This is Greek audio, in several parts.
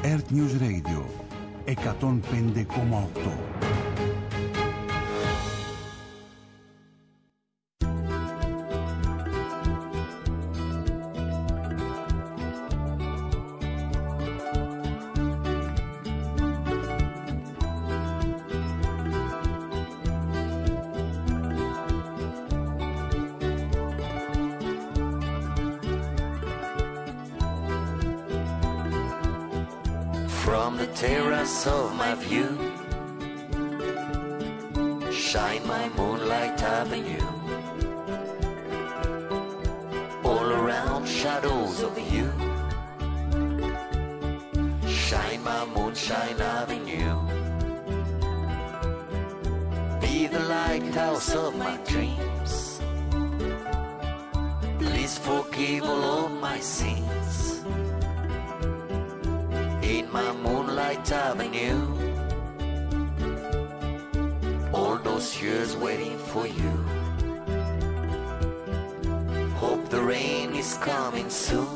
Earth News Radio 105,8. From the terrace of my view, shine my moonlight avenue. All around shadows of you, shine my moonshine avenue. Be the lighthouse of my dreams, please forgive all of my sins. In my moonlight avenue, all those years waiting for you. Hope the rain is coming soon.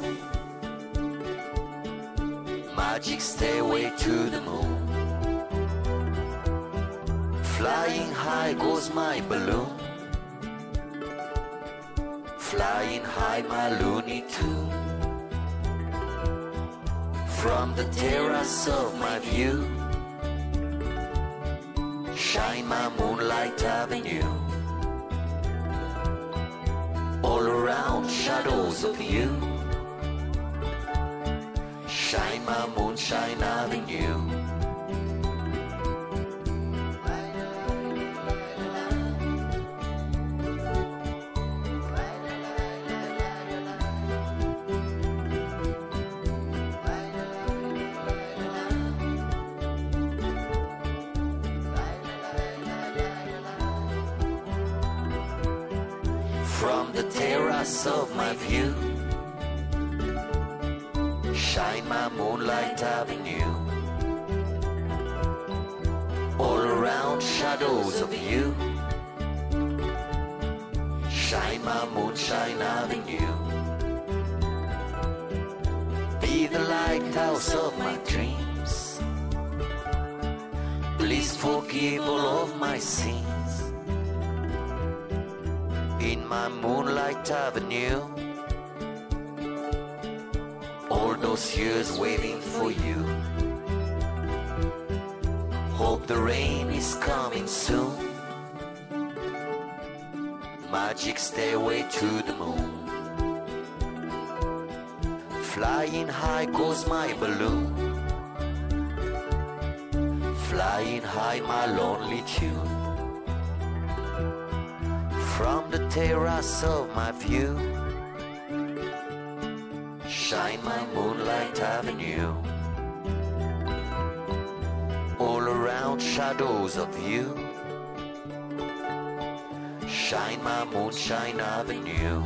Magic stairway to the moon. Flying high goes my balloon. Flying high my Looney Tune. From the terrace of my view, shine my moonlight avenue. All around shadows of you, shine my moonshine avenue. From the terrace of my view, shine my moonlight avenue. All around shadows of you, shine my moonshine avenue. Be the lighthouse of my dreams, please forgive all of my sins. In my moonlight avenue, all those years waiting for you. Hope the rain is coming soon. Magic stairway to the moon. Flying high goes my balloon. Flying high my lonely tune. From the terrace of my view, shine my moonlight avenue. All around shadows of you, shine my moonshine avenue.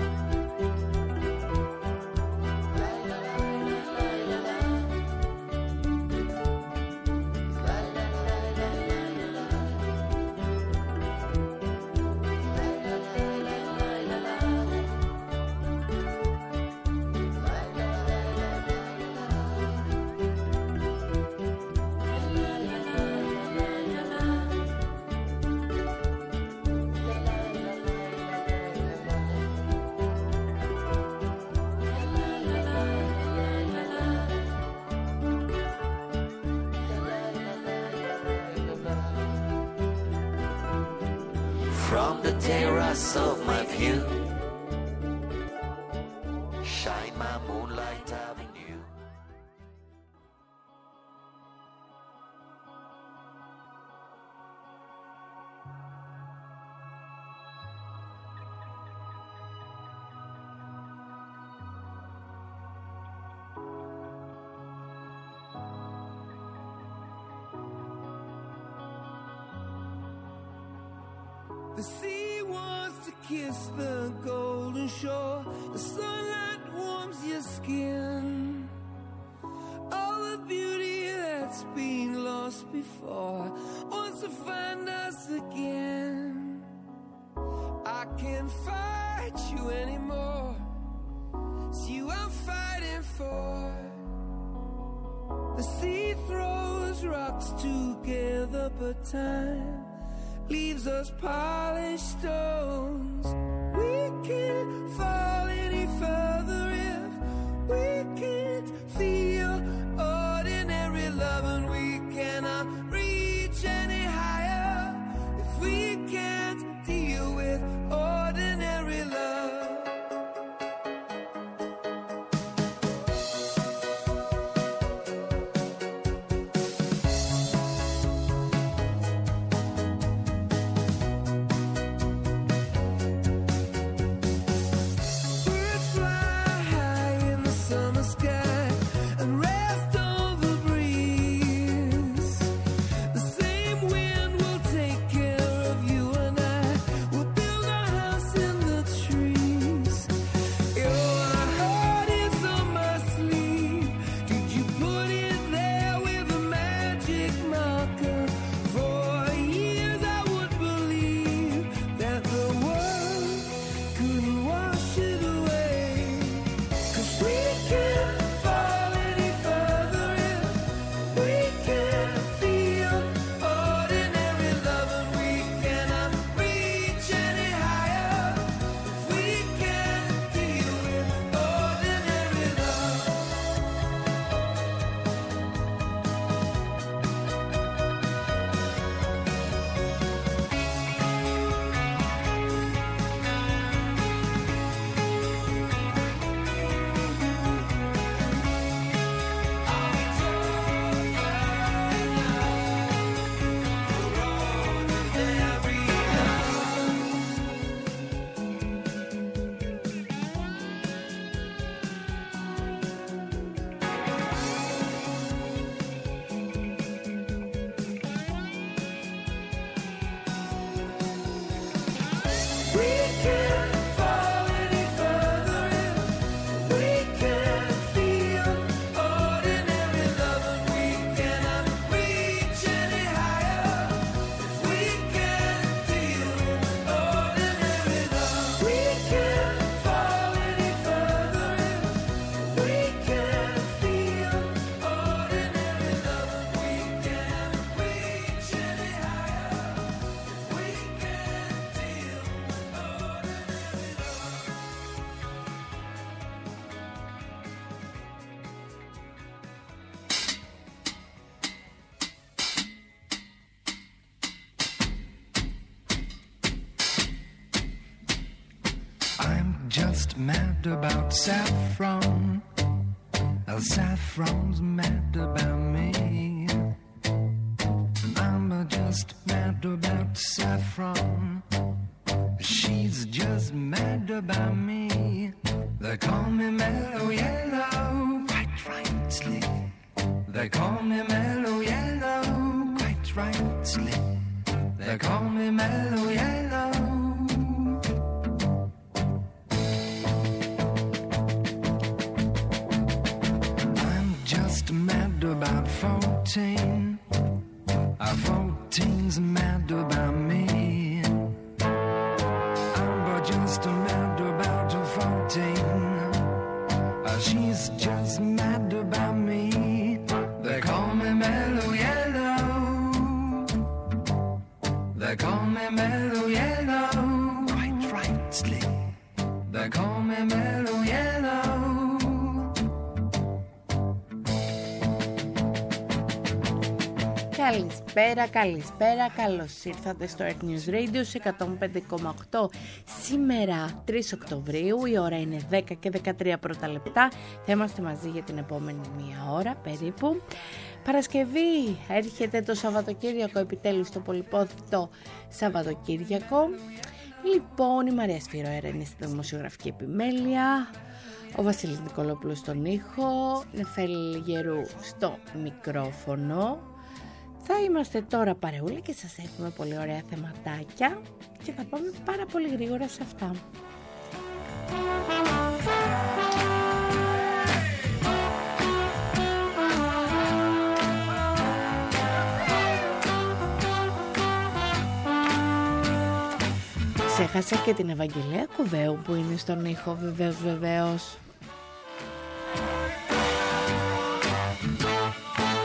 From the terrace of my view, shine my moonlight avenue. The sea wants to kiss the golden shore. The sunlight warms your skin. All the beauty that's been lost before wants to find us again. I can't fight you anymore. It's you I'm fighting for. The sea throws rocks together, but time leaves us polished stones. We can't fall any further if we can't feel ordinary love, and we cannot reach any higher if we can't deal with ordinary love. Just mad about saffron. Saffron's mad about me. I'm just mad about saffron. She's just mad about me. They call me Mellow Yellow, quite rightly. They call me Mellow Yellow, quite rightly. They call me Mellow Yellow. Mad about 14. 14's mad about me. I'm just mad about 14. She's just mad about me. They call me Mellow Yellow. They call me Mellow Yellow, quite rightly. They call me Mellow Yellow. Καλησπέρα, καλησπέρα, καλώς ήρθατε στο Earth News Radio σε 105,8. Σήμερα 3 Οκτωβρίου, η ώρα είναι 10 και 13 πρώτα λεπτά. Θα είμαστε μαζί για την επόμενη μία ώρα περίπου. Παρασκευή, έρχεται το Σαββατοκύριακο, επιτέλους το πολυπόθητο Σαββατοκύριακο. Λοιπόν, η Μαρία Σφυροέρα είναι στη δημοσιογραφική επιμέλεια, ο Βασίλης Νικολόπουλος στον ήχο, Νεφέλη Γερού στο μικρόφωνο. Θα είμαστε τώρα παρεούλα και σας έχουμε πολύ ωραία θεματάκια και θα πάμε πάρα πολύ γρήγορα σε αυτά. Ξέχασα και την Ευαγγελία Κουβαίου που είναι στον ήχο, βεβαίως.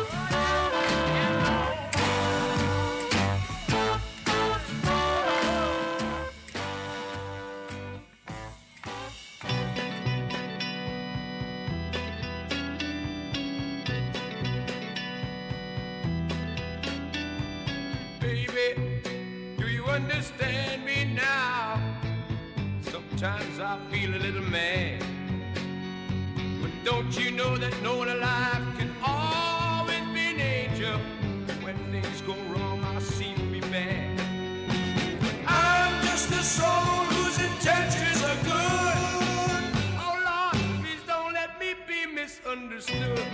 understand me now. Sometimes I feel a little mad, but don't you know that no one alive can always be an angel? When things go wrong, I seem to be bad. I'm just a soul whose intentions are good. Oh Lord, please don't let me be misunderstood.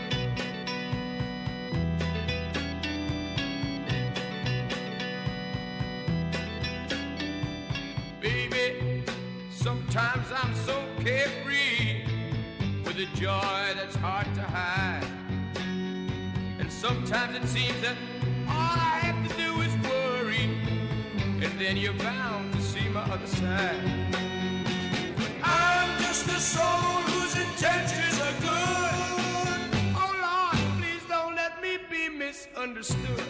Baby, sometimes I'm so carefree, with a joy that's hard to hide. And sometimes it seems that all I have to do is worry, and then you're bound to see my other side. I'm just a soul whose intentions are good. Oh Lord, please don't let me be misunderstood.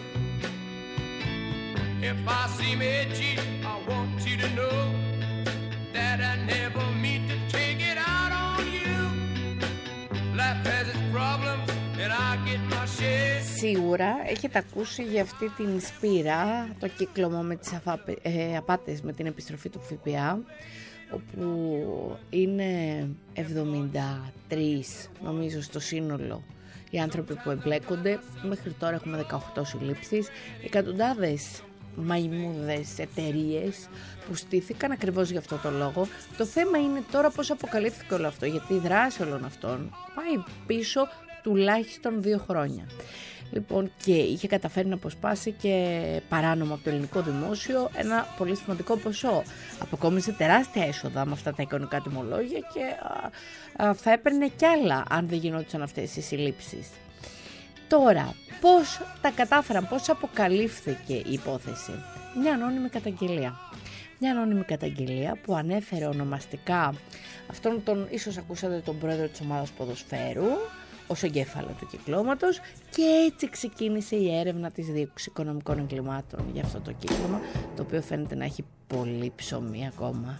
If I seem edgy, I want you to know that I never mean to take it out on you. Life has its problems and I get my share. Σίγουρα έχετε ακούσει για αυτή την σπήρα, το κύκλωμα με τις απάτες με την επιστροφή του ΦΠΑ, όπου είναι 73 νομίζω στο σύνολο οι άνθρωποι που εμπλέκονται. Μέχρι τώρα έχουμε 18 συλλήψεις, εκατοντάδες μαϊμούδες εταιρείες που στήθηκαν ακριβώς για αυτό το λόγο. Το θέμα είναι τώρα πώς αποκαλύφθηκε όλο αυτό, γιατί η δράση όλων αυτών πάει πίσω τουλάχιστον 2 χρόνια. Λοιπόν, και είχε καταφέρει να αποσπάσει και παράνομα από το ελληνικό δημόσιο ένα πολύ σημαντικό ποσό. Αποκόμισε τεράστια έσοδα με αυτά τα εικονικά τιμολόγια και θα έπαιρνε κι άλλα αν δεν γινόντουσαν αυτές οι συλλήψεις. Τώρα, πώς τα κατάφεραν, πώς αποκαλύφθηκε η υπόθεση? Μια ανώνυμη καταγγελία. Μια ανώνυμη καταγγελία που ανέφερε ονομαστικά αυτόν τον, ίσως ακούσατε, τον πρόεδρο της ομάδας ποδοσφαίρου ως εγκέφαλο του κυκλώματος, και έτσι ξεκίνησε η έρευνα της Δίωξης Οικονομικών Εγκλημάτων για αυτό το κύκλωμα, το οποίο φαίνεται να έχει πολύ ψωμί ακόμα.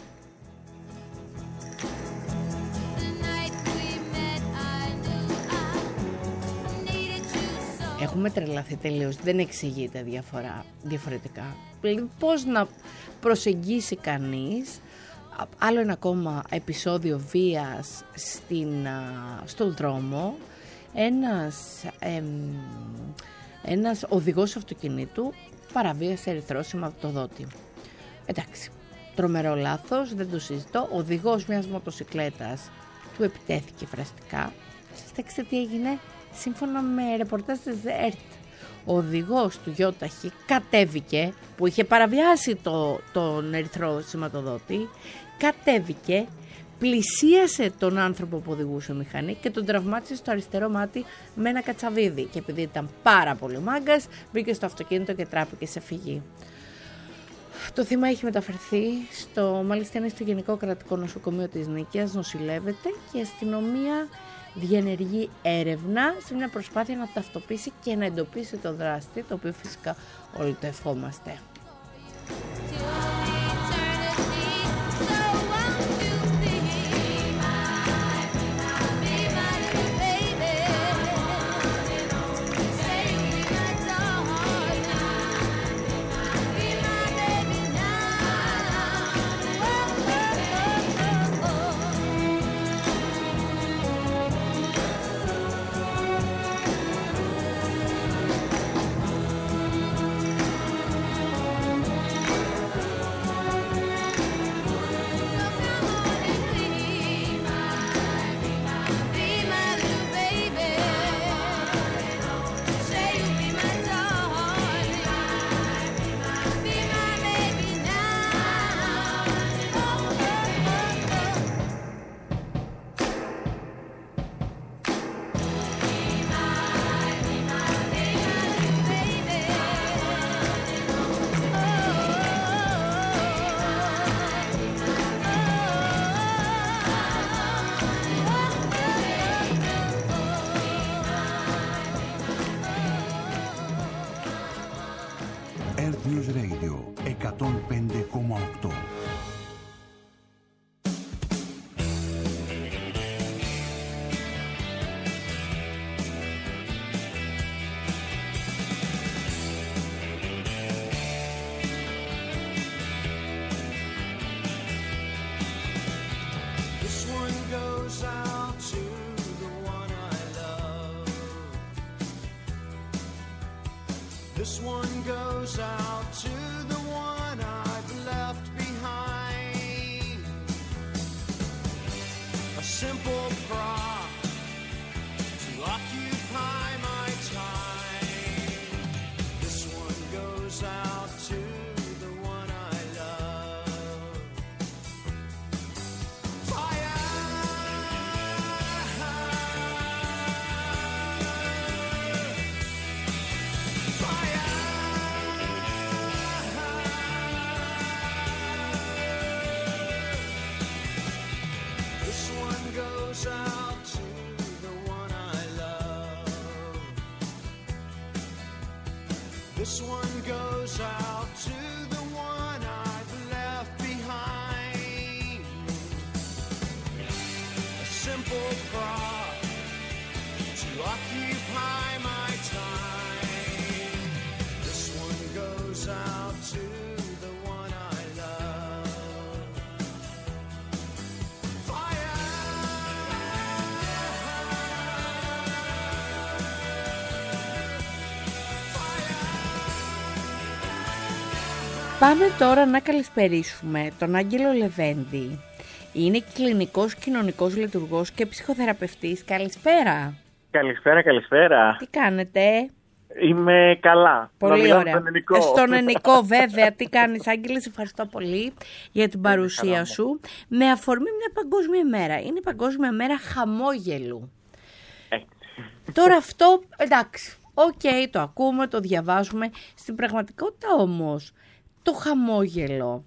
Έχουμε τρελαθεί τελείως, δεν εξηγείται διαφορετικά. Δηλαδή πώς να προσεγγίσει κανείς άλλο ένα ακόμα επεισόδιο βίας στον δρόμο, ένας οδηγός αυτοκινήτου παραβίασε ερυθρό σηματοδότη. Εντάξει, τρομερό λάθος, δεν το συζητώ. Ο οδηγός μιας μοτοσικλέτας του επιτέθηκε φραστικά. Κοιτάξτε τι έγινε. Σύμφωνα με ρεπορτάζ της ΕΡΤ, ο οδηγός του γιόταχη κατέβηκε, που είχε παραβιάσει τον ερυθρό σηματοδότη, κατέβηκε, πλησίασε τον άνθρωπο που οδηγούσε μηχανή και τον τραυμάτισε στο αριστερό μάτι με ένα κατσαβίδι. Και επειδή ήταν πάρα πολύ μάγκας, μπήκε στο αυτοκίνητο και τράπηκε σε φυγή. Το θύμα έχει μεταφερθεί μάλιστα είναι στο Γενικό Κρατικό Νοσοκομείο της Νίκαιας, νοσηλεύεται, και η αστυνομία διενεργεί έρευνα σε μια προσπάθεια να ταυτοποιήσει και να εντοπίσει τον δράστη, το οποίο φυσικά όλοι το ευχόμαστε. This one goes out to the one I've left behind. A simple prop to occupy my time. This one goes out to the one I love. Fire! Out to the one I love. This one goes out to the one I've left behind. A simple prop to occupy my time. This one goes out to the one I love. Πάμε τώρα να καλησπερίσουμε τον Άγγελο Λεβέντη. Είναι κλινικός κοινωνικός λειτουργός και ψυχοθεραπευτής. Καλησπέρα. Καλησπέρα. Τι κάνετε? Είμαι καλά. Πολύ ωραία. Στον ελληνικό. Στον ελληνικό βέβαια. Τι κάνεις, Άγγελε? Σε ευχαριστώ πολύ για την παρουσία σου. Με αφορμή μια παγκόσμια μέρα. Είναι η Παγκόσμια Μέρα Χαμόγελου. Τώρα αυτό, εντάξει, το ακούμε, το διαβάζουμε. Στην πραγματικότητα όμως, το χαμόγελο,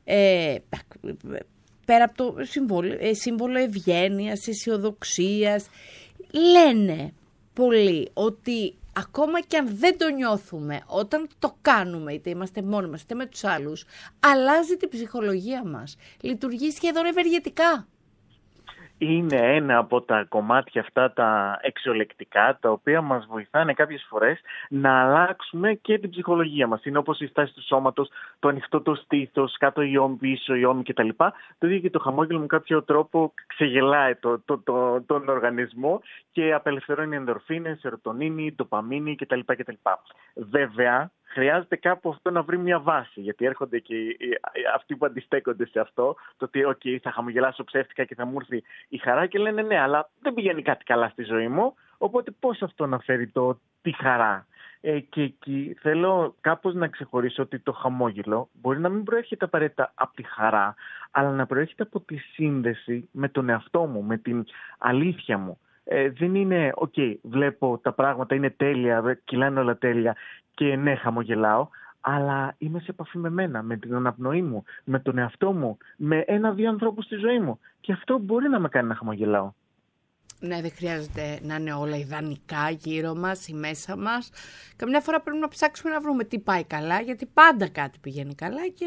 πέρα από το σύμβολο ευγένειας, αισιοδοξίας, λένε πολλοί ότι ακόμα και αν δεν το νιώθουμε, όταν το κάνουμε, είτε είμαστε μόνοι μας, είτε με τους άλλους, αλλάζει την ψυχολογία μας, λειτουργεί σχεδόν ευεργετικά. Είναι ένα από τα κομμάτια αυτά τα εξολεκτικά, τα οποία μας βοηθάνε κάποιες φορές να αλλάξουμε και την ψυχολογία μας. Είναι όπως η στάση του σώματος, το ανοιχτό το στήθος, κάτω η ώμη, πίσω η ώμη κτλ. Το ίδιο και το χαμόγελο με κάποιο τρόπο ξεγελάει τον οργανισμό και απελευθερώνει ενδορφίνες, σερωτονίνη, ντοπαμίνη κτλ. Βέβαια, χρειάζεται κάπου αυτό να βρει μια βάση, γιατί έρχονται και αυτοί που αντιστέκονται σε αυτό, το ότι θα χαμογελάσω ψεύτικα και θα μου έρθει η χαρά και λένε ναι, αλλά δεν πηγαίνει κάτι καλά στη ζωή μου, οπότε πώς αυτό να φέρει τη χαρά. Και εκεί θέλω κάπως να ξεχωρίσω ότι το χαμόγελο μπορεί να μην προέρχεται απαραίτητα από τη χαρά, αλλά να προέρχεται από τη σύνδεση με τον εαυτό μου, με την αλήθεια μου. Δεν είναι, βλέπω τα πράγματα είναι τέλεια, κυλάνε όλα τέλεια και ναι, χαμογελάω, αλλά είμαι σε επαφή με μένα, με την αναπνοή μου, με τον εαυτό μου, με ένα-δύο ανθρώπους στη ζωή μου. Και αυτό μπορεί να με κάνει να χαμογελάω. Ναι, δεν χρειάζεται να είναι όλα ιδανικά γύρω μας ή μέσα μας. Καμιά φορά πρέπει να ψάξουμε να βρούμε τι πάει καλά, γιατί πάντα κάτι πηγαίνει καλά και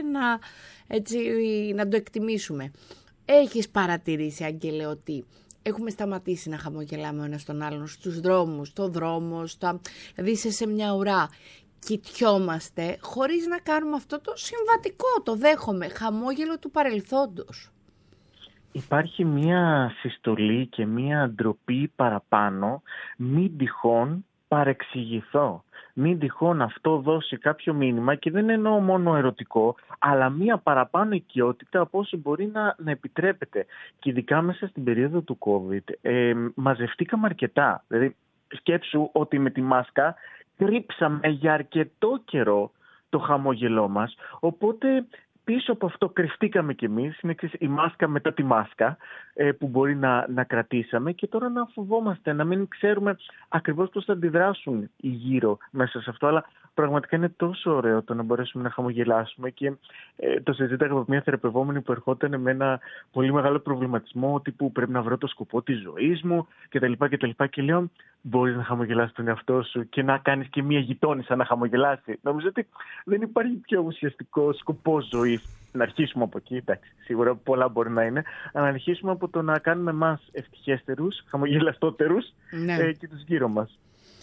να το εκτιμήσουμε. Έχεις παρατηρήσει, Άγγελε, ότι έχουμε σταματήσει να χαμογελάμε ο ένας τον άλλον στους δρόμους, στο δρόμο, δηλαδή είσαι σε μια ουρά, κοιτιόμαστε χωρίς να κάνουμε αυτό το συμβατικό, το δέχομαι, χαμόγελο του παρελθόντος. Υπάρχει μία συστολή και μία ντροπή παραπάνω, μην τυχόν παρεξηγηθώ. Μην τυχόν αυτό δώσει κάποιο μήνυμα, και δεν εννοώ μόνο ερωτικό, αλλά μία παραπάνω οικειότητα από όσο μπορεί να επιτρέπεται. Και ειδικά μέσα στην περίοδο του COVID μαζευτήκαμε αρκετά. Δηλαδή σκέψου ότι με τη μάσκα κρύψαμε για αρκετό καιρό το χαμόγελό μας, οπότε πίσω από αυτό κρυφτήκαμε κι εμείς, είναι η μάσκα μετά τη μάσκα που μπορεί να κρατήσαμε, και τώρα να φοβόμαστε, να μην ξέρουμε ακριβώς πώς θα αντιδράσουν οι γύρω μέσα σε αυτό, αλλά πραγματικά είναι τόσο ωραίο το να μπορέσουμε να χαμογελάσουμε, και το συζήταγα από μια θεραπευόμενη που ερχόταν με ένα πολύ μεγάλο προβληματισμό τύπου πρέπει να βρω το σκοπό της ζωής μου κτλ. Και λέω, μπορείς να χαμογελάσεις τον εαυτό σου και να κάνεις και μια γειτόνισσα να χαμογελάσει. Νομίζω ότι δεν υπάρχει πιο ουσιαστικό σκοπό ζωής. Να αρχίσουμε από εκεί, εντάξει, σίγουρα πολλά μπορεί να είναι, αλλά να αρχίσουμε από το να κάνουμε εμάς ευτυχέστερους, χαμογελαστότερους, ναι, και τους γύρω μας.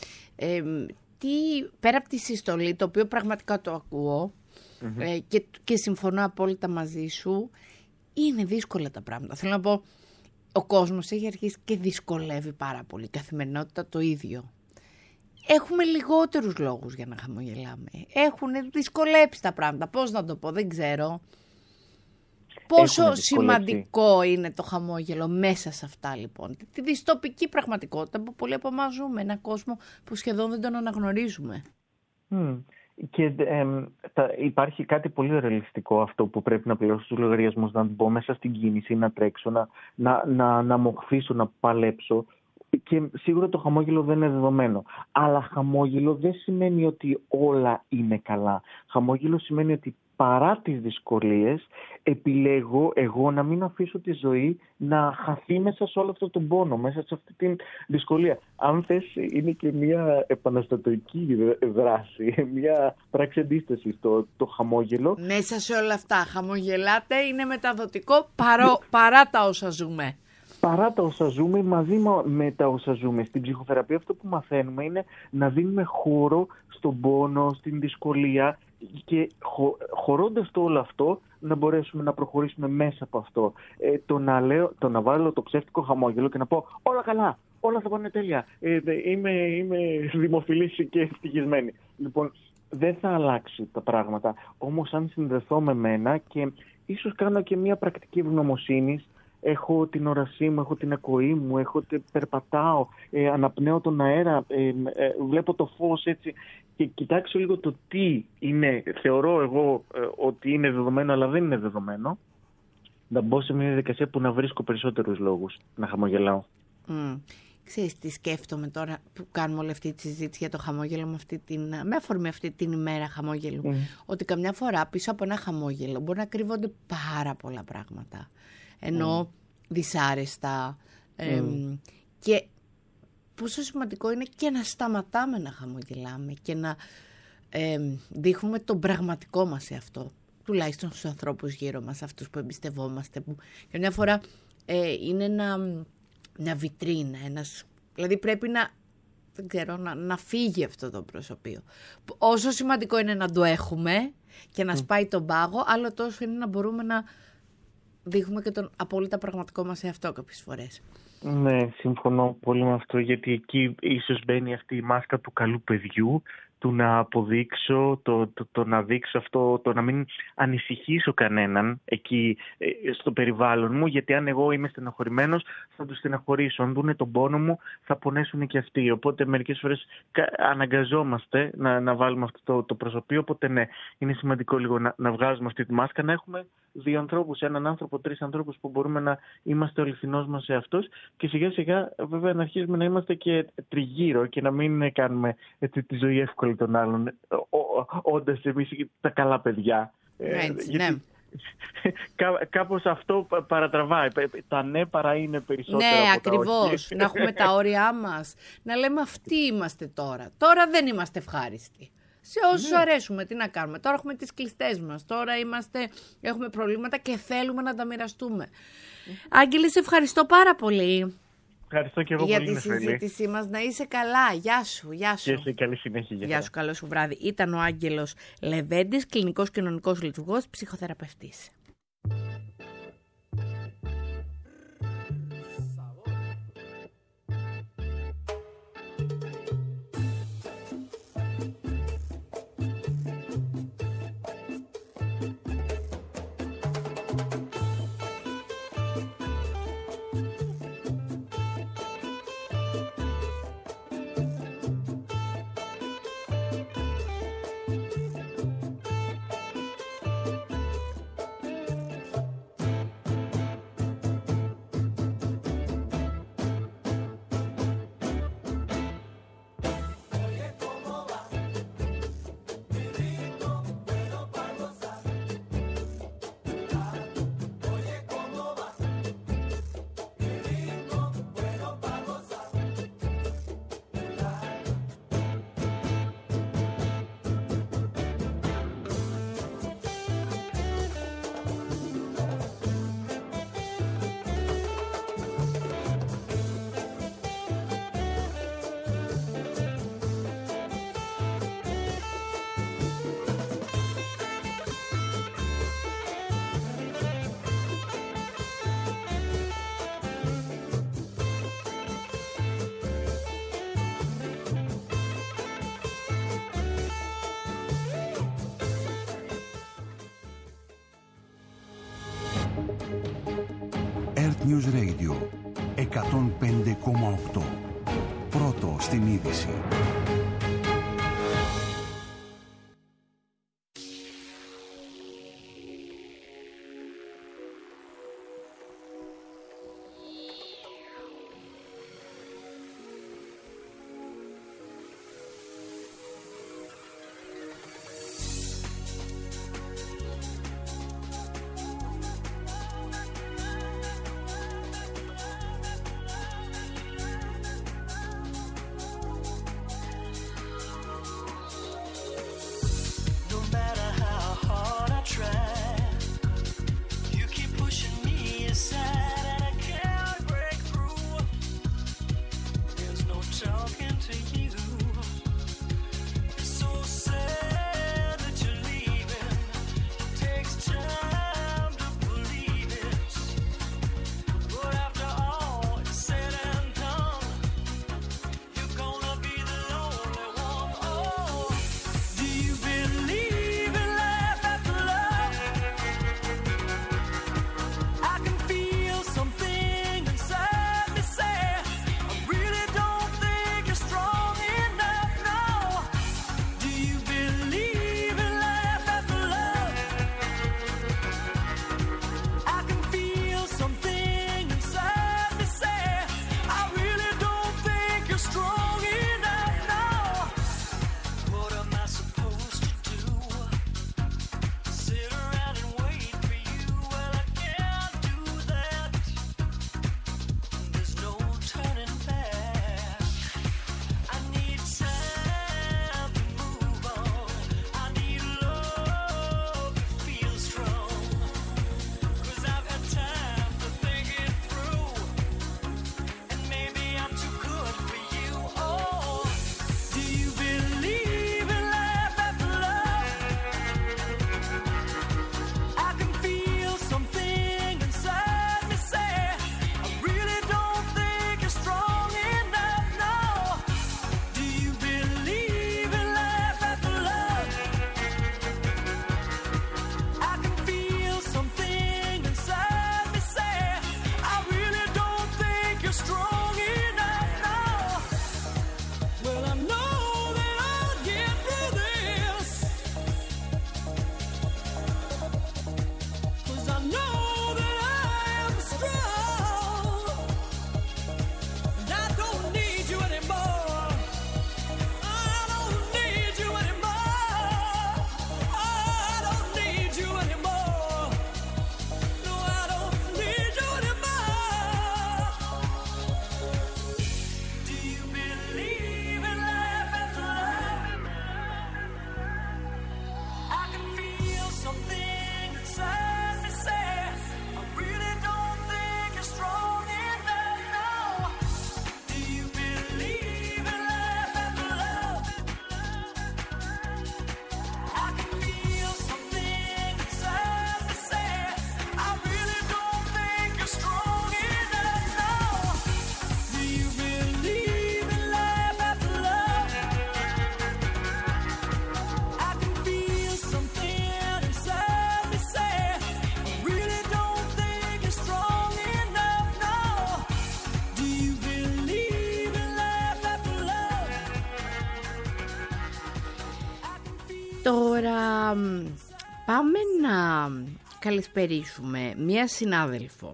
Πέρα από τη συστολή, το οποίο πραγματικά το ακούω, και συμφωνώ απόλυτα μαζί σου, είναι δύσκολα τα πράγματα. Θέλω να πω, ο κόσμος έχει αρχίσει και δυσκολεύει πάρα πολύ. Η καθημερινότητα το ίδιο. έχουμε λιγότερους λόγους για να χαμογελάμε. Έχουν δυσκολέψει τα πράγματα. Πώς να το πω, δεν ξέρω. Πόσο σημαντικό είναι το χαμόγελο μέσα σε αυτά λοιπόν. Τη δυστοπική πραγματικότητα που πολλοί από εμάς ζούμε. Ένα κόσμο που σχεδόν δεν τον αναγνωρίζουμε. Και υπάρχει κάτι πολύ ρεαλιστικό αυτό που πρέπει να πληρώσω τους λογαριασμούς, να μπω μέσα στην κίνηση, να τρέξω, να μοχθήσω, να παλέψω. Και σίγουρα το χαμόγελο δεν είναι δεδομένο. Αλλά χαμόγελο δεν σημαίνει ότι όλα είναι καλά. Χαμόγελο σημαίνει ότι παρά τις δυσκολίες επιλέγω εγώ να μην αφήσω τη ζωή να χαθεί μέσα σε όλο αυτό τον πόνο, μέσα σε αυτή τη δυσκολία. Αν θες, είναι και μια επαναστατική δράση, μια πράξη αντίστασης το χαμόγελο. Μέσα σε όλα αυτά χαμογελάτε, είναι μεταδοτικό παρά τα όσα ζούμε. Παρά τα όσα ζούμε, μαζί με τα όσα ζούμε. Στην ψυχοθεραπεία αυτό που μαθαίνουμε είναι να δίνουμε χώρο στον πόνο, στην δυσκολία και χωρώντας το όλο αυτό να μπορέσουμε να προχωρήσουμε μέσα από αυτό. Το να βάλω το ψεύτικο χαμόγελο και να πω όλα καλά, όλα θα πάνε τέλεια, είμαι δημοφιλής και ευτυχισμένη. Λοιπόν, δεν θα αλλάξει τα πράγματα. Όμως αν συνδεθώ με μένα και ίσως κάνω και μια πρακτική ευγνωμοσύνης, έχω την όρασή μου, έχω την ακοή μου, περπατάω, αναπνέω τον αέρα, βλέπω το φως έτσι και κοιτάξω λίγο το τι είναι, θεωρώ εγώ ότι είναι δεδομένο αλλά δεν είναι δεδομένο, να μπω σε μια διαδικασία που να βρίσκω περισσότερους λόγους να χαμογελάω. Ξέρεις τι σκέφτομαι τώρα που κάνουμε όλη αυτή τη συζήτηση για το χαμόγελο με αφορμή αυτή την ημέρα χαμόγελου, ότι καμιά φορά πίσω από ένα χαμόγελο μπορεί να κρύβονται πάρα πολλά πράγματα. Ενώ δυσάρεστα και πόσο σημαντικό είναι και να σταματάμε να χαμογελάμε και να δείχνουμε τον πραγματικό μας σε αυτό, τουλάχιστον στους ανθρώπους γύρω μας, αυτούς που εμπιστευόμαστε, που και μια φορά είναι μια βιτρίνα, δηλαδή πρέπει να φύγει αυτό το προσωπείο. Όσο σημαντικό είναι να το έχουμε και να σπάει τον πάγο, άλλο τόσο είναι να μπορούμε να δείχνουμε και τον απόλυτα πραγματικό μας εαυτό κάποιες φορές. Ναι, συμφωνώ πολύ με αυτό, γιατί εκεί ίσως μπαίνει αυτή η μάσκα του καλού παιδιού, του να αποδείξω, το να δείξω αυτό, το να μην ανησυχήσω κανέναν εκεί στο περιβάλλον μου, γιατί αν εγώ είμαι στεναχωρημένος θα τους στεναχωρήσω, αν δούνε τον πόνο μου θα πονέσουν και αυτοί, οπότε μερικές φορές αναγκαζόμαστε να βάλουμε αυτό το προσωπείο, οπότε ναι, είναι σημαντικό λίγο να βγάζουμε αυτή τη μάσκα, να έχουμε δύο ανθρώπους, έναν άνθρωπο, τρεις ανθρώπους που μπορούμε να είμαστε ο αληθινός μας εαυτός και σιγά σιγά βέβαια να αρχίσουμε να είμαστε και τριγύρω και να μην κάνουμε τη ζωή εύκολη των άλλων, όντας εμείς τα καλά παιδιά. Έτσι, ναι. Κάπως αυτό παρατραβάει. Τα ναι παρά είναι περισσότερο. Ναι, από ακριβώς. Να έχουμε τα όρια μας. Να λέμε αυτοί είμαστε τώρα. Τώρα δεν είμαστε ευχάριστοι. Σε όσους αρέσουμε, τι να κάνουμε. Τώρα έχουμε τις κλειστές μας. Τώρα έχουμε προβλήματα και θέλουμε να τα μοιραστούμε. Άγγελε, σε ευχαριστώ πάρα πολύ. Ευχαριστώ και εγώ για πολύ, τη συζήτησή μας. Να είσαι καλά. Γεια σου. Γεια σου. Και σε καλή συνέχεια. Γεια σου, καλό σου βράδυ. Ήταν ο Άγγελος Λεβέντης, κλινικός κοινωνικός λειτουργός, ψυχοθεραπευτής. Earth News Radio 105,8. Πρώτο στην είδηση. Τώρα πάμε να καλησπερίσουμε μία συνάδελφο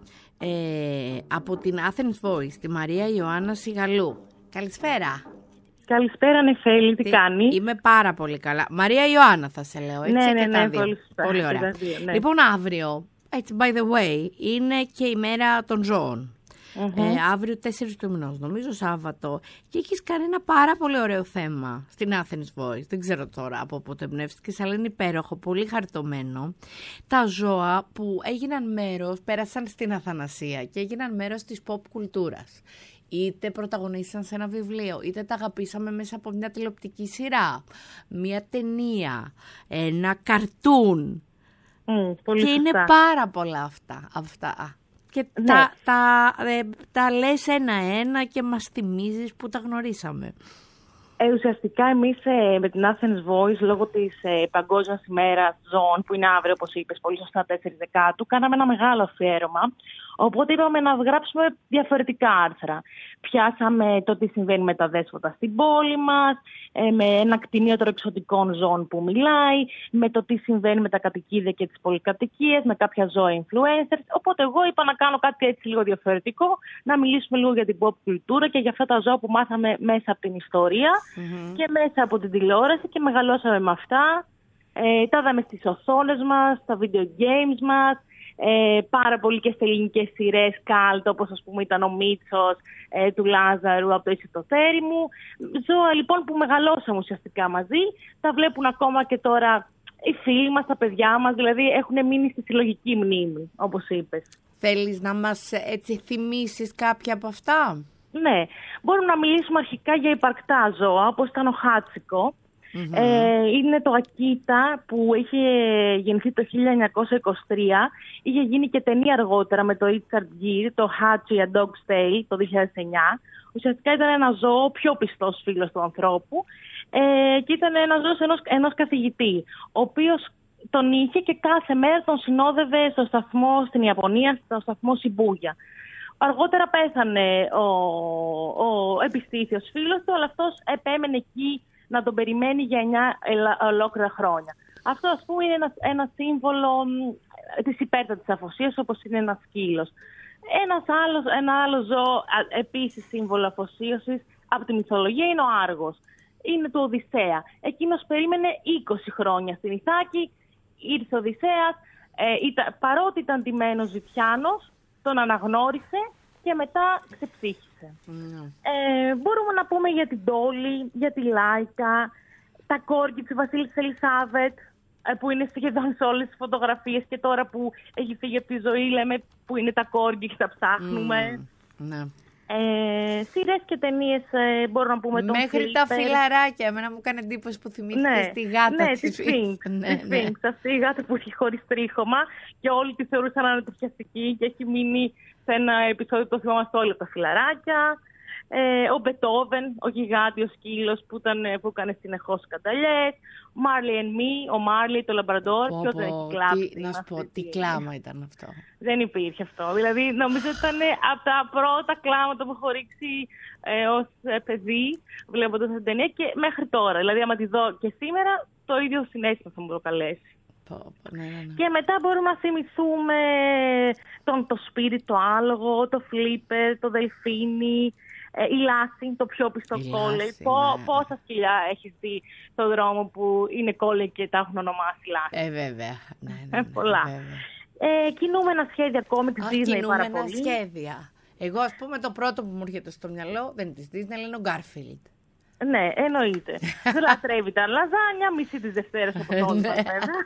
από την Athens Voice, τη Μαρία Ιωάννα Σιγαλού. Καλησπέρα. Καλησπέρα Νεφέλη, τι κάνει? Είμαι πάρα πολύ καλά. Μαρία Ιωάννα θα σε λέω, έτσι? Ναι, πολύ ωραία. Ναι. Λοιπόν, αύριο, έτσι by the way, είναι και η μέρα των ζώων. Αύριο 4 του μηνός, νομίζω Σάββατο, και έχεις κάνει ένα πάρα πολύ ωραίο θέμα στην Athens Voice. Δεν ξέρω τώρα από πότε εμπνεύστηκες, αλλά είναι υπέροχο, πολύ χαριτωμένο. Τα ζώα που έγιναν μέρος, πέρασαν στην Αθανασία και έγιναν μέρος της pop κουλτούρας. Είτε πρωταγωνίστησαν σε ένα βιβλίο, είτε τα αγαπήσαμε μέσα από μια τηλεοπτική σειρά, μια ταινία, ένα καρτούν. Πολύ και σωστά. είναι πάρα πολλά αυτά. Και ναι. τα λες ένα-ένα και μας θυμίζεις που τα γνωρίσαμε. Ουσιαστικά εμείς με την Athens Voice, λόγω της Παγκόσμιας ημέρας ζώων, που είναι αύριο, όπως είπες, πολύ σωστά 4 Δεκάτου, κάναμε ένα μεγάλο αφιέρωμα, Οπότε είπαμε να γράψουμε διαφορετικά άρθρα. Πιάσαμε το τι συμβαίνει με τα δέσποτα στην πόλη μας, με ένα κτηνίατρο εξωτικών ζώων που μιλάει, με το τι συμβαίνει με τα κατοικίδια και τις πολυκατοικίες, με κάποια ζώα influencers. Οπότε εγώ είπα να κάνω κάτι έτσι λίγο διαφορετικό, να μιλήσουμε λίγο για την pop κουλτούρα και για αυτά τα ζώα που μάθαμε μέσα από την ιστορία και μέσα από την τηλεόραση και μεγαλώσαμε με αυτά. Τα είδαμε στις οθόνες μας, στα video games μας, πάρα πολύ και σε ελληνικές σειρές cult, όπως ας πούμε ήταν ο Μίτσος του Λάζαρου από το Είσαι το θέρι μου. Ζώα λοιπόν που μεγαλώσαμε ουσιαστικά μαζί, τα βλέπουν ακόμα και τώρα οι φίλοι μας, τα παιδιά μας, δηλαδή έχουν μείνει στη συλλογική μνήμη, όπως είπες. Θέλεις να μας έτσι θυμίσεις κάποια από αυτά? Ναι, μπορούμε να μιλήσουμε αρχικά για υπαρκτά ζώα, όπως ήταν ο Χάτσικο. Είναι το Ακίτα που είχε γεννηθεί το 1923, είχε γίνει και ταινία αργότερα με το Richard Gere, το Hachi A Dog's Tale το 2009. Ουσιαστικά ήταν ένα ζώο πιο πιστός φίλος του ανθρώπου και ήταν ένα ζώο ενός καθηγητή, ο οποίος τον είχε και κάθε μέρα τον συνόδευε στο σταθμό στην Ιαπωνία, στο σταθμό Σιμπούγια. Αργότερα πέθανε ο επιστήθιος φίλος του, αλλά αυτός επέμενε εκεί να τον περιμένει για 9 ολόκληρα χρόνια. Αυτό, ας πούμε, είναι ένα σύμβολο της υπέρτατης αφοσίας, όπως είναι ένας σκύλος. Ένα άλλο ζώο, επίσης σύμβολο αφοσίωσης, από τη μυθολογία είναι ο Άργος. Είναι του Οδυσσέα. Εκείνος περίμενε 20 χρόνια στην Ιθάκη, ήρθε ο Οδυσσέας, παρότι ήταν ντυμένος ζητιάνος, τον αναγνώρισε και μετά ξεψύχησε. Μπορούμε να πούμε για την Ντόλη, για τη Λάικα, τα κόρκι της Βασίλισσας Ελισάβετ, που είναι σχεδόν σε όλες τις φωτογραφίες και τώρα που έχει φύγει από τη ζωή λέμε που είναι τα κόρκι και τα ψάχνουμε. Σειρές και ταινίες μπορούμε να πούμε. Μέχρι τα φιλαράκια. Εμένα μου έκανε εντύπωση που θυμήθηκε στη γάτα της Σφίνξ. Αυτή η γάτα που έχει χωρίς τρίχωμα και όλοι τη θεωρούσαν ανατριχιαστική και έχει μείνει σε ένα επεισόδιο που θυμόμαστε όλοι τα φιλαράκια. Ο Μπετόβεν, ο γιγάντιος σκύλος που έκανε συνεχώς σκανταλιές. Marley and Me, ο Μάρλι, το Λαμπραντόρ. Ποιος δεν έχει κλάψει. Να σου πω, τι κλάμα ήταν αυτό. Δεν υπήρχε αυτό. Δηλαδή, νομίζω ότι ήταν από τα πρώτα κλάματα που έχω ρίξει ως παιδί, βλέποντας την ταινία και μέχρι τώρα. Δηλαδή, άμα τη δω και σήμερα, το ίδιο συναίσθημα θα μου προκαλέσει. Και μετά μπορούμε να θυμηθούμε το Spirit, το άλογο, το Flipper, το Δελφίνι, η Λάση, το πιο πιστό κόλλη. Πόσα σκυλιά έχεις δει στον δρόμο που είναι κόλλη και τα έχουν ονομάσει Λάση? Βέβαια. Πολλά. Κινούμενα σχέδια ακόμη της Disney πάρα πολύ. Σχέδια. Εγώ, ας πούμε, το πρώτο που μου έρχεται στο μυαλό δεν είναι της Disney, αλλά είναι ο Garfield. Ναι, εννοείται. Δεν λατρεύει τα λαζάνια, μισή της Δευτέρας από όλους μας βέβαια.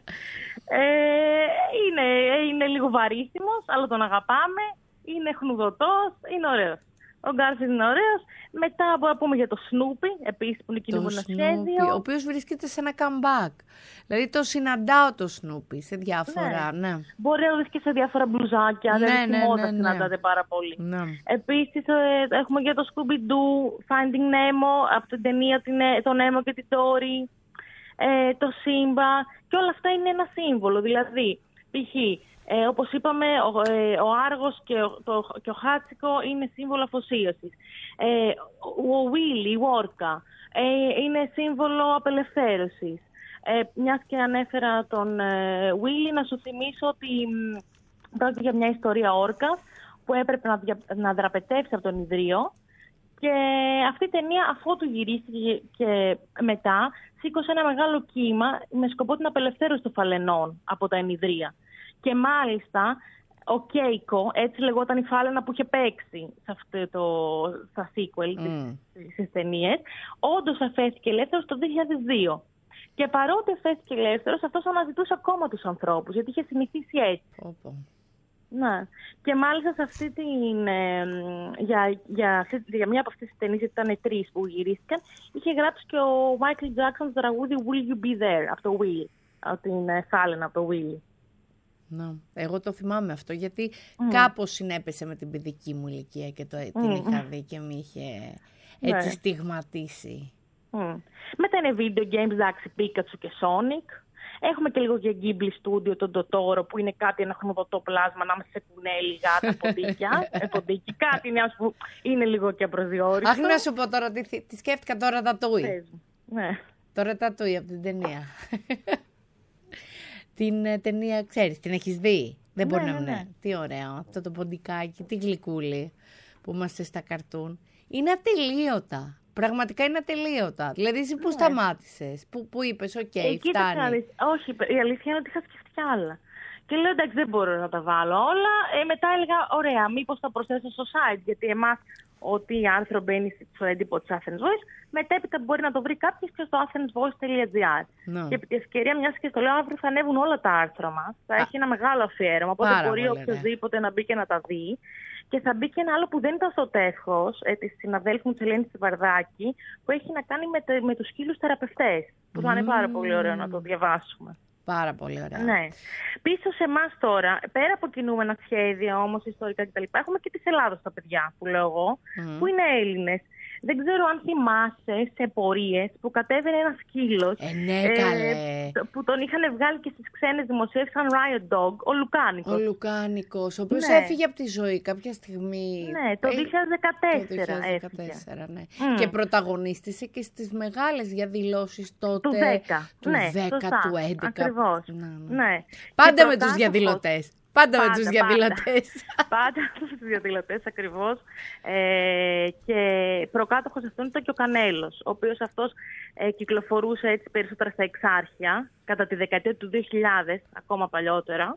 Είναι λίγο βαρύθιμος, αλλά τον αγαπάμε. Είναι χνουδωτός, είναι ωραίος. Ο Γκάρφιλντ είναι ωραίος. Μετά μπορούμε να πούμε για το Σνούπι, επίσης που είναι κινούμενο σχέδιο. Ο οποίος βρίσκεται σε ένα comeback. Δηλαδή το συναντάω το Σνούπι σε διάφορα. Ναι. Μπορεί να το δεις και σε διάφορα μπλουζάκια. Δηλαδή στη μόδα συναντάτε πάρα πολύ. Ναι. Επίσης έχουμε για το Scooby-Doo, Finding Nemo, από την ταινία το Nemo και την Dory, το Simba. Και όλα αυτά είναι ένα σύμβολο. Δηλαδή, π.χ. όπως είπαμε, ο Άργος και ο Χάτσικο είναι σύμβολο αφοσίωσης. Ο Willy, η Βόρκα, είναι σύμβολο απελευθέρωσης. Μιας και ανέφερα τον Willy, να σου θυμίσω ότι πρόκειται για μια ιστορία όρκας που έπρεπε να δραπετεύσει από τον Ιδρύο. Και αυτή η ταινία, αφού του γυρίστηκε και μετά, σήκωσε ένα μεγάλο κύμα με σκοπό την απελευθέρωση των φαλενών από τα ενιδρία. Και μάλιστα ο Κέικο, έτσι λεγόταν η φάλαινα που είχε παίξει στα sequel στις ταινίες, όντως αφέθηκε ελεύθερος το 2002. Και παρότι αφέθηκε ελεύθερος, αυτός αναζητούσε ακόμα τους ανθρώπους, γιατί είχε συνηθίσει έτσι. Ναι. Και μάλιστα σε αυτή για μία από αυτές τις ταινίες, γιατί ήταν 3 που γυρίστηκαν, είχε γράψει και ο Michael Jackson το τραγούδι Will You Be There, από το Will, από την φάλαινα, από το Will. No. Εγώ το θυμάμαι αυτό, γιατί κάπως συνέπεσε με την παιδική μου ηλικία και την είχα δει και με είχε έτσι στιγματίσει. Μετά είναι video games, εντάξει, Pikachu και Sonic. Έχουμε και λίγο για Ghibli Studio, τον Totoro, που είναι κάτι, ένα χρωματωτό πλάσμα ανάμεσα σε κουνέλι, γάτα, ποντίκι. Κάτι νέο που είναι λίγο και απροσδιόριστο. Αχ, να σου πω τώρα, τη σκέφτηκα τώρα Ρατατούι. Ναι. Το Ρατατούι από την ταινία. Την ταινία, ξέρεις, την έχεις δει? Δεν μπορεί να είναι. Τι ωραίο, αυτό το ποντικάκι, τι γλυκούλη που είμαστε στα καρτούν. Είναι ατελείωτα. Πραγματικά είναι ατελείωτα. Δηλαδή, εσύ που σταμάτησες, που είπες, οκ, φτάνει. Όχι, η αλήθεια είναι ότι είχα σκεφτεί κι άλλα. Και λέω, εντάξει, δεν μπορώ να τα βάλω όλα. Μετά έλεγα, ωραία, μήπως τα προσθέσω στο site, γιατί εμάς ό,τι άρθρο μπαίνει στο έντυπο της Athens Voice, μετέπειτα μπορεί να το βρει κάποιος και στο athensvoice.gr. Και επί τη ευκαιρία, μιας και στο λέω, αύριο θα ανέβουν όλα τα άρθρα μας. Θα έχει ένα μεγάλο αφιέρωμα, οπότε μπορεί οποιοδήποτε να μπει και να τα δει. Και θα μπει και ένα άλλο που δεν ήταν στο τεύχος, της συναδέλφου της Ελένης Τσιβαρδάκη, που έχει να κάνει με τους σκύλους θεραπευτές. Που θα είναι πάρα πολύ ωραίο να το διαβάσουμε. Πάρα πολύ ωραία. Ναι. Πίσω σε εμάς τώρα, πέρα από κινούμενα σχέδια όμως, ιστορικά κτλ., έχουμε και της Ελλάδος τα παιδιά, που λέω εγώ, που είναι Έλληνες. Δεν ξέρω αν θυμάσαι σε πορείες που κατέβαινε ένα σκύλος. Ναι, καλέ. Που τον είχαν βγάλει και στις ξένες δημοσίευσεις σαν Riot Dog, ο Λουκάνικος. Ο Λουκάνικος, ο οποίος έφυγε από τη ζωή κάποια στιγμή. Ναι, το 2014 έφυγε. Ναι. Και πρωταγωνίστησε και στις μεγάλες διαδηλώσεις τότε. Του 10. Του 10, του 11. Ακριβώς. Ναι. Πάντα με τους διαδηλωτές. Πάντα με τους διαδηλωτές. Πάντα με τους διαδηλωτές, ακριβώς. Και προκάτοχος αυτόν ήταν και ο Κανέλος, ο οποίος αυτός κυκλοφορούσε έτσι περισσότερα στα εξάρχεια, κατά τη δεκαετία του 2000, ακόμα παλιότερα.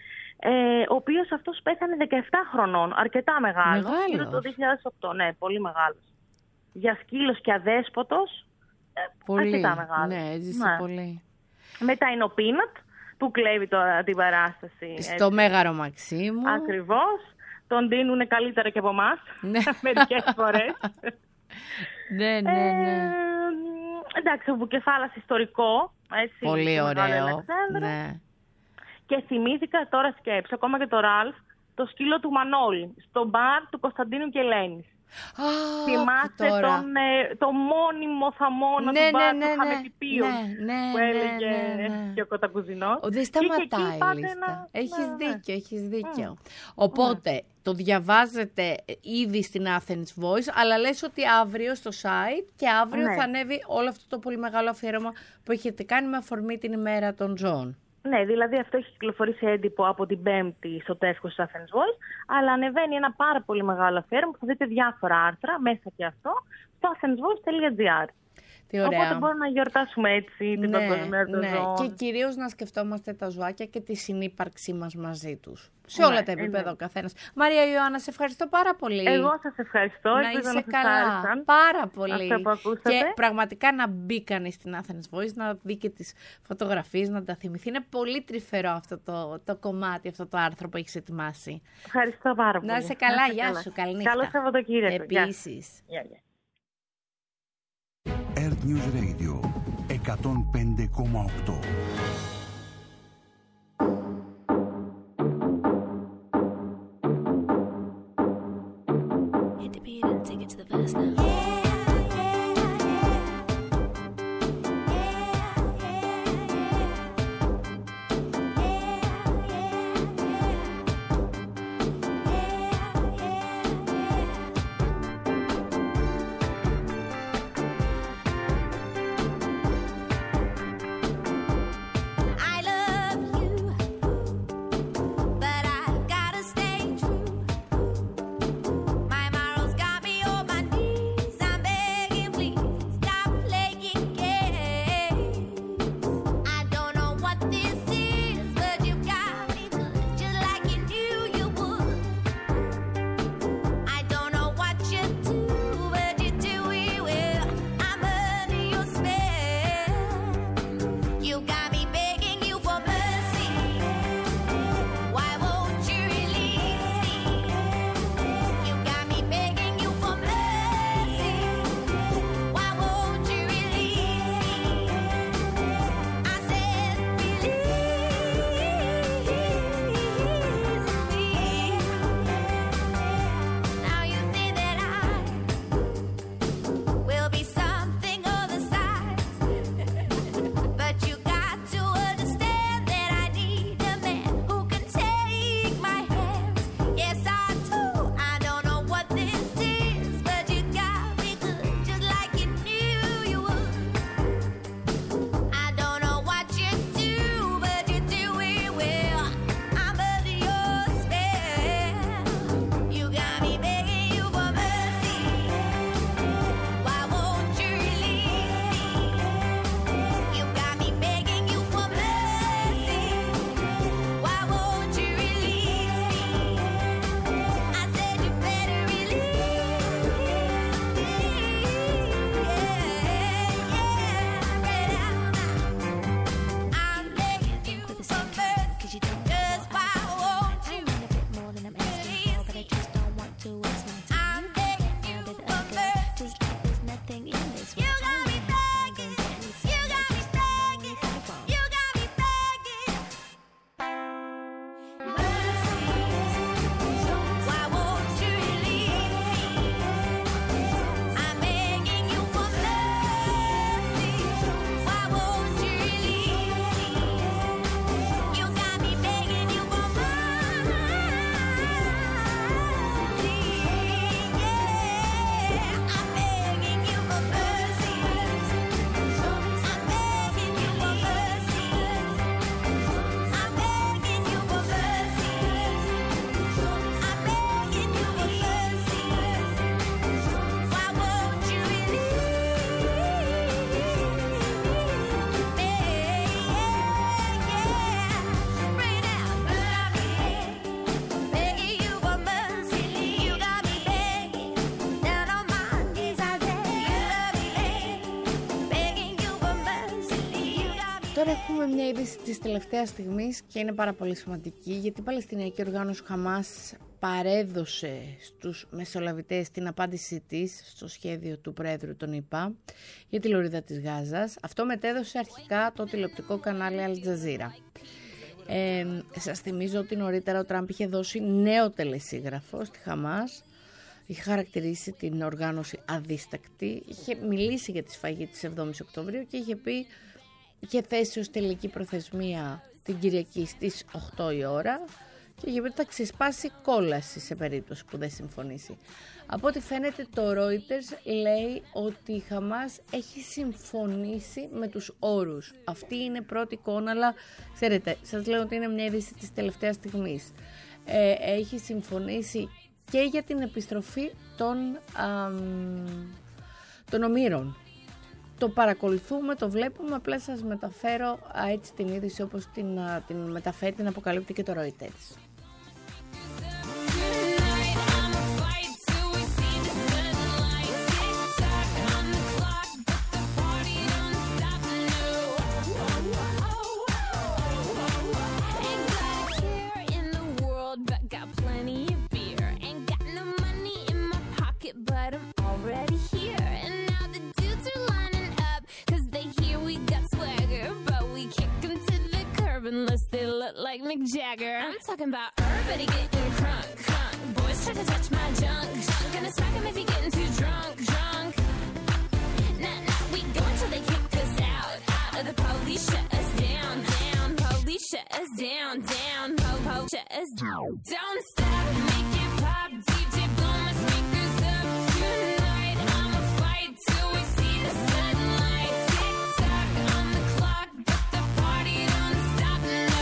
Ο οποίος αυτός πέθανε 17 χρονών, αρκετά μεγάλος. Γύρω το 2008, ναι, πολύ μεγάλος. Για σκύλος και αδέσποτος, αρκετά μεγάλος. Ναι, έζησε πολύ. Μετά είναι ο Πίνατ, που κλέβει την παράσταση. Στο Μέγαρο Μαξίμου. Ακριβώς. Τον δίνουν καλύτερα και από εμάς. Μερικές φορές. Ναι. Εντάξει, ο Βουκεφάλας ιστορικό. Έτσι, πολύ ωραίο. Ναι. Και θυμήθηκα τώρα, σκέψη, ακόμα και το Ραλφ, το σκύλο του Μανώλη, στο μπαρ του Κωνσταντίνου και Ελένης. Θυμάστε το μόνιμο θαμώνα του μπαρ του Χαμετυπίου που έλεγε και ο Κοτακουζινός. Δεν σταματάει η λίστα. Έχεις δίκιο. Οπότε το διαβάζετε ήδη στην Athens Voice, αλλά λες ότι αύριο στο site και αύριο θα ανέβει όλο αυτό το πολύ μεγάλο αφιέρωμα που έχετε κάνει με αφορμή την ημέρα των ζώων. Ναι, δηλαδή αυτό έχει κυκλοφορήσει έντυπο από την Πέμπτη στο τεύχος της Athens Voice, αλλά ανεβαίνει ένα πάρα πολύ μεγάλο αφιέρωμα που θα δείτε διάφορα άρθρα, μέσα και αυτό, στο athensvoice.gr. Οπότε μπορούμε να γιορτάσουμε έτσι την Παγκόσμια Μέρα των Ζώων. Και κυρίως να σκεφτόμαστε τα ζωάκια και τη συνύπαρξή μας μαζί τους. Σε όλα τα επίπεδα ο καθένας. Μαρία Ιωάννα, σε ευχαριστώ πάρα πολύ. Εγώ σας ευχαριστώ. Να είσαι καλά. Πάρα πολύ. Αυτά που ακούσατε. Και πραγματικά να μπει κανείς στην Athens Voice, να δει και τις φωτογραφίες, να τα θυμηθεί. Είναι πολύ τρυφερό αυτό το κομμάτι, αυτό το άρθρο που έχεις ετοιμάσει. Ευχαριστώ πάρα πολύ. Να είσαι καλά. Γεια σου. Καλή νύχτα. Καλό Σαββατοκύριακο. Επίσης. Earth News Radio 105,8. Hit the beat and take it to the verse now. τώρα έχουμε μια είδηση της τελευταίας στιγμής και είναι πάρα πολύ σημαντική, γιατί η Παλαιστινιακή Οργάνωση Χαμάς παρέδωσε στους μεσολαβητές την απάντησή της στο σχέδιο του Πρόεδρου των ΗΠΑ για τη λωρίδα της Γάζας. Αυτό μετέδωσε αρχικά το τηλεοπτικό κανάλι Al Jazeera. Σας θυμίζω ότι νωρίτερα ο Τραμπ είχε δώσει νέο τελεσίγραφο στη Χαμάς, είχε χαρακτηρίσει την οργάνωση αδίστακτη, είχε μιλήσει για τη σφαγή της 7ης Οκτωβρίου και είχε θέσει ως τελική προθεσμία την Κυριακή στις 8 η ώρα και είχε πει ότι θα ξεσπάσει κόλαση σε περίπτωση που δεν συμφωνήσει. Από ό,τι φαίνεται το Reuters λέει ότι η Χαμάς έχει συμφωνήσει με τους όρους. Αυτή είναι πρώτη εικόνα, αλλά ξέρετε, σας λέω ότι είναι μια είδηση της τελευταίας στιγμής. Έχει συμφωνήσει και για την επιστροφή των ομήρων. Το παρακολουθούμε, το βλέπουμε, απλά σας μεταφέρω έτσι την είδηση όπως την μεταφέρει, την αποκαλύπτει και το Reuters. Unless they look like Mick Jagger. I'm talking about everybody getting crunk, crunk. Boys try to touch my junk, junk. Gonna smack him if he getting too drunk, drunk. Nah, nah, we go until they kick us out, out. Or the police shut us down, down. Police shut us down, down. Po, shut us down. Don't stop, make it pop. DJ blow my speakers up tonight. I'ma fight till we see the sunlight. Tick tock on the clock, but the party don't stop.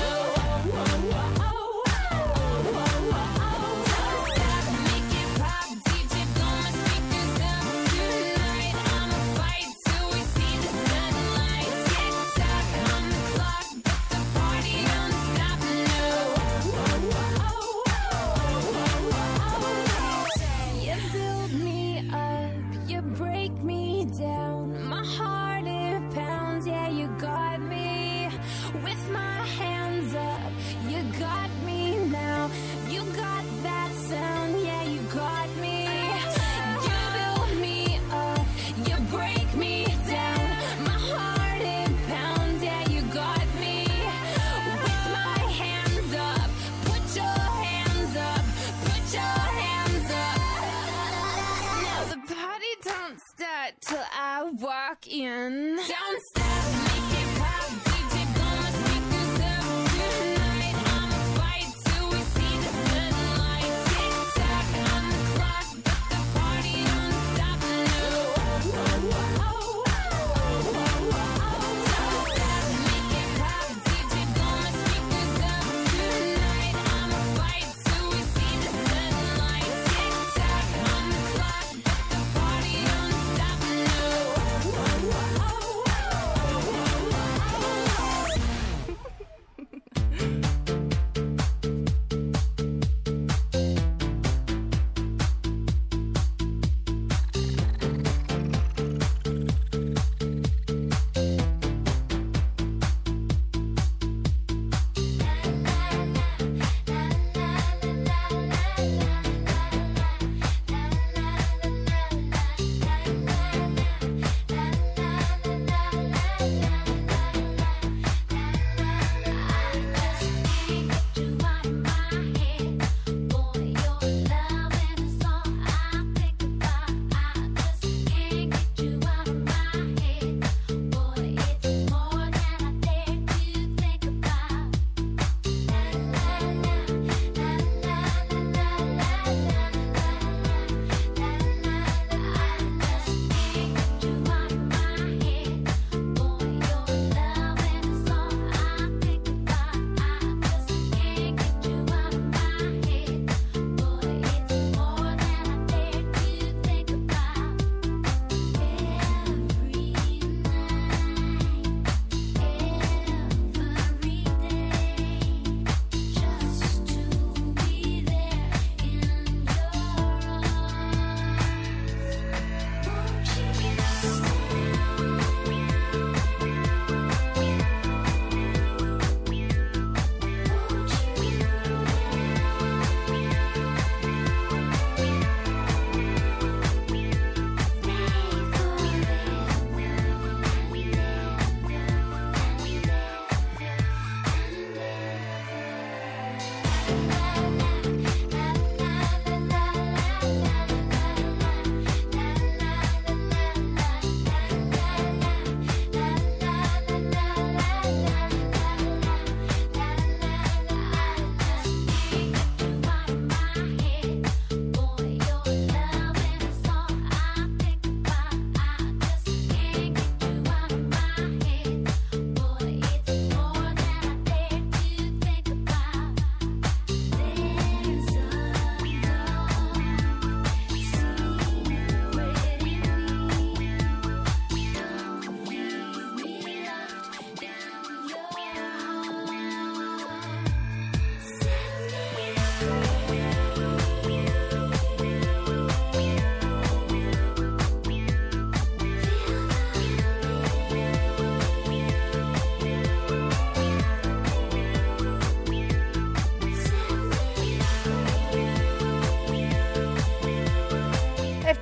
Till I walk in. Don't stop, make it pop. DJ blow my speakers up tonight. I'ma fight till we see the sunlight. Tick tock on the clock, but the party don't stop. No. Don't stop, make it pop. DJ blow my speakers up tonight. I'ma fight till we see the sunlight. Tick tock on the clock, but the party don't stop.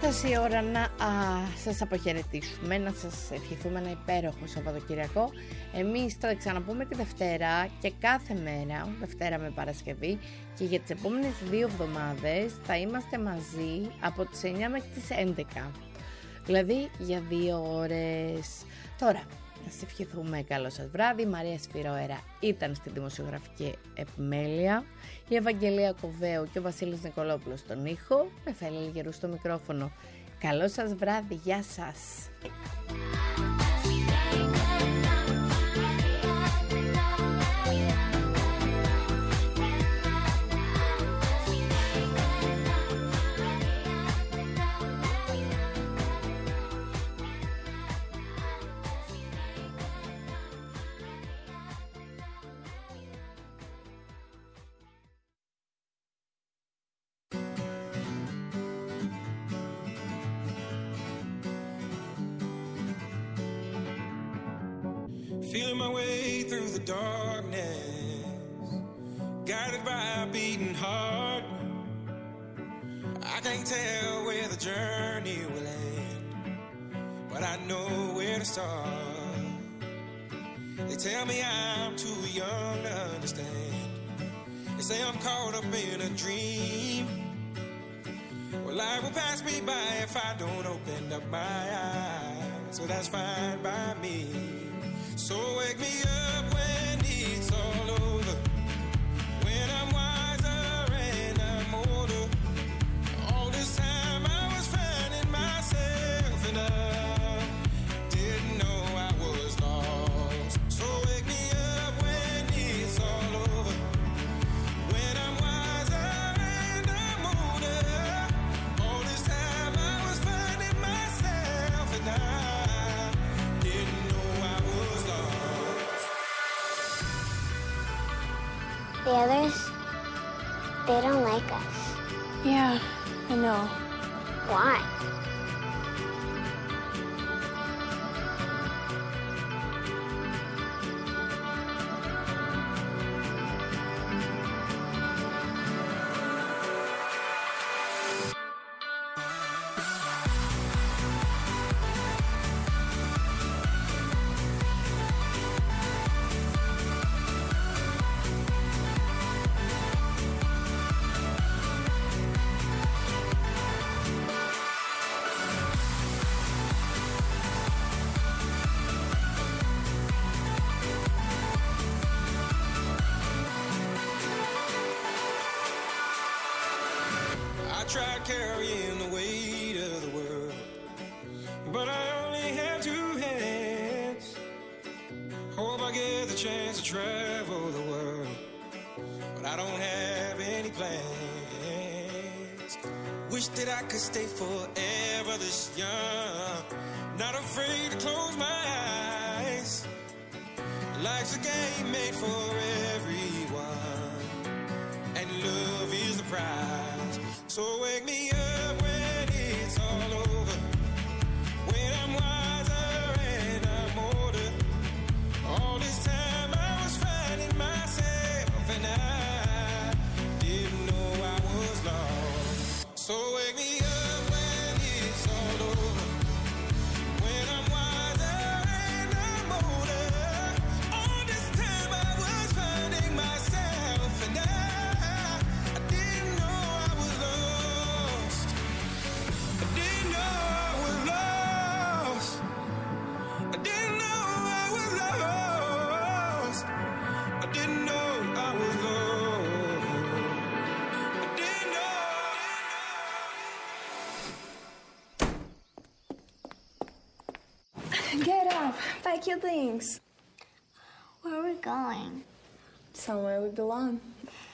Έφτασε η ώρα να σας αποχαιρετήσουμε, να σας ευχηθούμε ένα υπέροχο Σαββατοκυριακό. Εμείς θα ξαναπούμε τη Δευτέρα και κάθε μέρα, Δευτέρα με Παρασκευή, και για τις επόμενες 2 εβδομάδες θα είμαστε μαζί από τις 9 μέχρι τις 11. Δηλαδή για 2 ώρες. Τώρα, να σας ευχηθούμε καλό σας βράδυ. Η Μαρία Σφυρόερα ήταν στη δημοσιογραφική επιμέλεια, η Ευαγγελία Κοβέου και ο Βασίλης Νικολόπουλος στον ήχο, με Φέλη Λιγερού στο μικρόφωνο. Καλό σας βράδυ, γεια σας. Feeling my way through the darkness, guided by a beating heart. I can't tell where the journey will end, but I know where to start. They tell me I'm too young to understand. They say I'm caught up in a dream. Well, life will pass me by if I don't open up my eyes, so that's fine by me. So wake me up when it's all over, when I'm wiser and I'm older. All this time I was finding myself and I didn't know I was lost. So wake me up when it's all over, when I'm wiser and I'm older. All this time I was finding myself and I didn't know I was lost. The others, they don't like us. Yeah, I know. Why? I tried carrying the weight of the world, but I only have 2 hands. Hope I get the chance to travel the world, but I don't have any plans. Wish that I could stay forever this young, not afraid to close my eyes. Life's a game made for everyone, and love is the prize. So wake me up when it's all over, when I'm wiser and I'm older. All this time I was finding myself and I didn't know I was lost. So wake me up when it's all over, when I'm wiser and I'm older. All this time I was finding myself and I didn't know I was lost. I didn't know I was lost. I didn't know I was lost. I didn't know I was lost. I didn't know. Get up. Pack your things. Where are we going? Somewhere we belong.